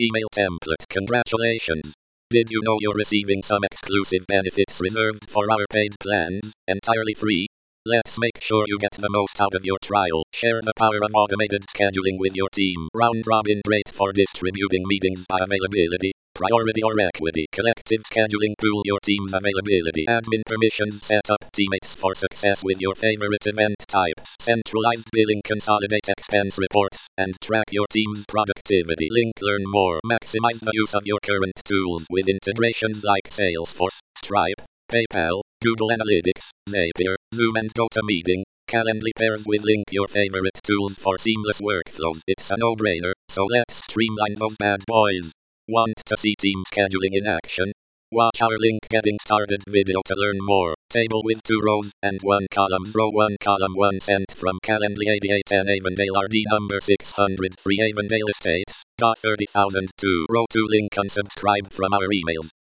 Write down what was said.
email template. Congratulations! Did you know you're receiving some exclusive benefits reserved for our paid plans, entirely free? Let's make sure you get the most out of your trial. Share the power of automated scheduling with your team. Round robin, great for distributing meetings by availability, priority or equity. Collective scheduling, pool your team's availability. Admin permissions, set up teammates for success with your favorite event types. Centralized billing, consolidate expense reports, and track your team's productivity. Link, learn more. Maximize the use of your current tools with integrations like Salesforce, Stripe, PayPal, Google Analytics, Zapier, Zoom and GoToMeeting. Calendly pairs with Link, your favorite tools for seamless workflows. It's a no-brainer, so let's streamline those bad boys. Want to see team scheduling in action? Watch our Link Getting Started video to learn more. Table with 2 rows and 1 column. Row 1, column 1, sent from Calendly 8810 Avondale RD number 603 Avondale Estates, got 30,002. Row 2, link unsubscribe from our emails.